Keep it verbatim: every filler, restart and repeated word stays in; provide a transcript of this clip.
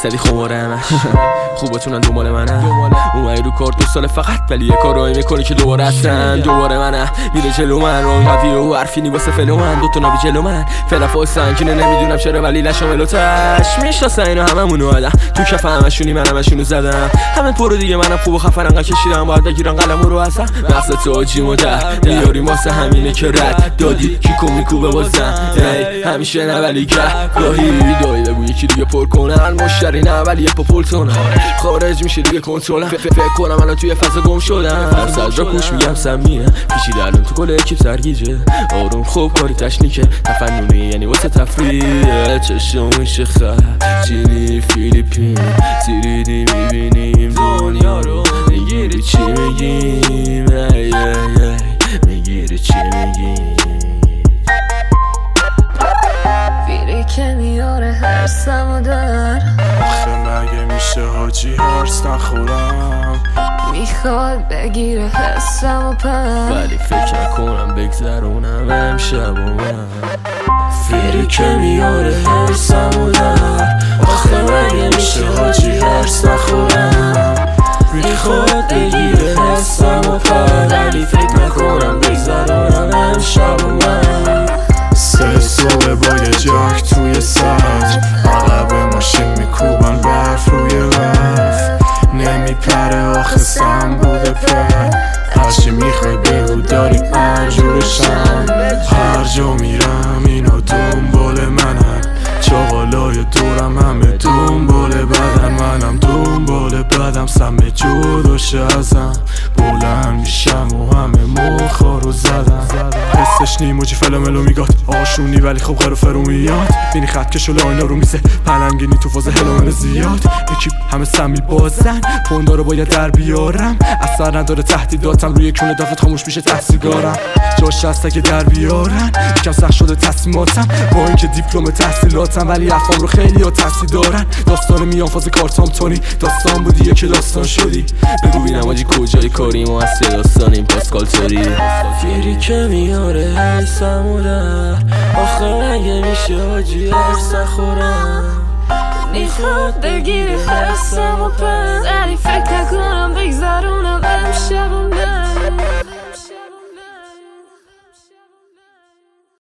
درصدی خماره همش خوبتونن دنبال منم اومدی رو کار دو سال فقط ولی یه کارایی میکنی که دوباره هستن دوباره منم میره جلو من رو قوی و حرفینی واسه فلو من دوتا نابی جلو من فلافا و سنگینه نمیدونم چرا ولی لشامل و تش میشناسن اینا هممونو آدم تو کف همشونی من همشونو زدم همه پرو دیگه منم خوب و خفن انقدر کشیدم باید بگیرن قلمو رو ازم مغز تو جیمو ده میاری واسه همینه که رد دادی کیکو میکوبه بازم همیشه نه ولی که گاهی دایی بگو یکی دیگه پر کنن مشتری نه ولی یه پاپولتونن خارج میشه دیگه کنترلم فکر کنم الان توی فضا گم شدم فرصد را کوش میگم سمیه پیچیده الان تو کل اکیپ سرگیجه آروم خوب کاری تشنیکه تفننی یعنی واسه تفریه چشم میشه خرجینی فیلیپین تیریدی میبینیم دنیا رو میگیری چی میگیم میگیری چی میگیم فیری که میاره هرسم و در آخه مگه میشه حاجی هرس نخورم میخواد بگیره حسم و پر ولی فکر نکنم بگذرونم امشب و من فیری که میاره هرسم و در آخه مگه میشه حاجی هرس نخورم میخواد بگیره حسم و پر ولی فکر نکنم بگذرونم امشب و من سه صبح با یه جاک توی سطر عقب ماشین میکوبن برف روی رف نمیپره آخه سم بوده پر هرچی میخوای بگو داری انجورشم هر جا میرم اینا دنبال منن چاقالای دورم همه دنبال بدن منم دنبال بدم سم جداشه ازم بلند میشم و همه مخا رو زدم حسش نیموجی فلاملو میگاد آشونی ولی خب غیر فرو میاد بینی خط کش و لاینا رو میزه پلنگینی تو فاز هلومن زیاد اکیپ همه سمی بازن پوندا رو باید در بیارم اثر نداره تهدیداتم روی کونه دفت خاموش میشه ته سیگارم جاش هست که در بیارن یکم سخت شده تصمیماتم با اینکه دیپلم تحصیلاتم ولی افام رو خیلی ها تحصیل دارن داستان میان فاز کارتام تونی داستان بودی که داستان شدی بگو بینم آجی کجای کاریم و هستی داستانیم پاسکال توری فیری که میاره حسم و در آخه مگه میشه حاجی هرس نخورم میخواد بگیره حسم